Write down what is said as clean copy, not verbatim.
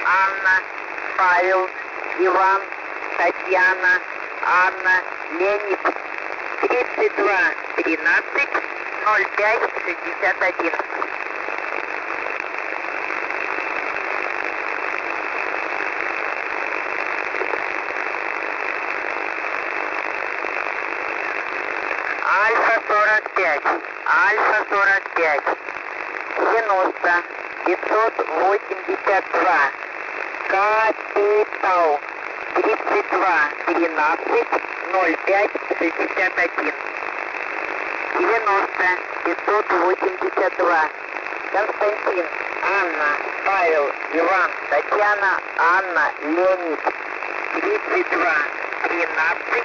Анна, Павел, Иван, Татьяна, Анна, Леонид. 32 13 05 61. Альфа 45, Альфа 45, 90 582, Капитал, 32 13 05 61, 90 582, Константин, Анна, Павел, Иван, Татьяна, Анна, Леонид, 32 13